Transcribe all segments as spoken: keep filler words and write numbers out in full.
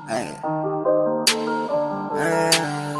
Hey. Hey.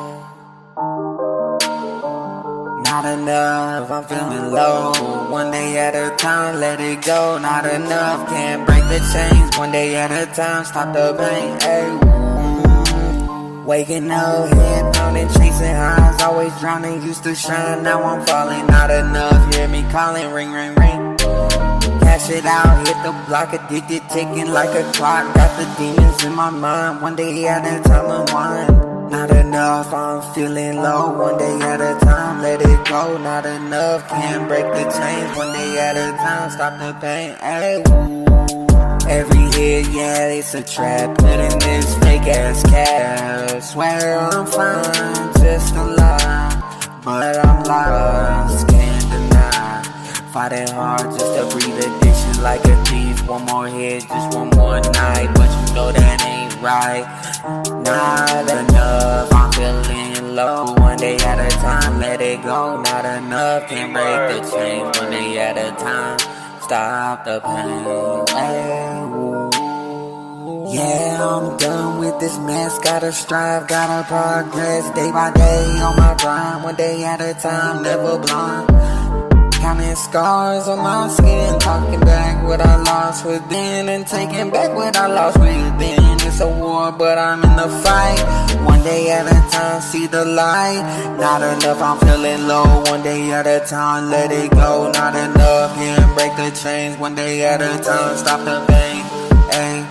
Not enough, I'm feeling low. One day at a time, let it go. Not enough, can't break the chains. One day at a time, stop the pain. Hey. Waking up, head pounding, chasing highs, always drowning, used to shine, now I'm falling. Not enough, hear me calling, ring, ring, ring. Cash it out, hit the block, addicted, ticking like a clock. Got the demons in my mind, one day at a time, unwind. Not enough, I'm feeling low, one day at a time, let it go. Not enough, can't break the chains, one day at a time, stop the pain. Ay, woo. Every hit, yeah, it's a trap. Put in this fake ass cap. Swear I'm fine, just a lie, but I'm lost, can't deny. Fighting hard just to breathe addiction like a thief. One more hit, just one more night, but you know that ain't right. Not enough, I'm feeling low. One day at a time, let it go. Not enough, can't break the chains. One day at a time, stop the pain. Hey, woo. Yeah, I'm done with this mess. Gotta strive, gotta progress. Day by day on my grind. One day at a time, never blind. Counting scars on my skin, talking back what I lost within, and taking back what I lost within. It's a war, but I'm in the fight. One day at a time, see the light. Not enough, I'm feeling low. One day at a time, let it go. Not enough, can't break the chains. One day at a time, stop the pain. Ay,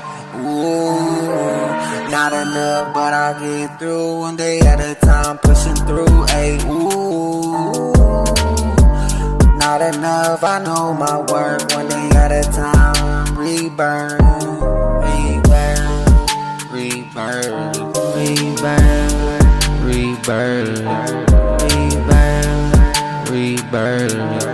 ooh. Not enough, but I'll get through. One day at a time, pushing through. Ay, ooh. Not enough, I know my worth. One day at a time, rebirth, rebirth, rebirth, rebirth, rebirth, rebirth, rebirth.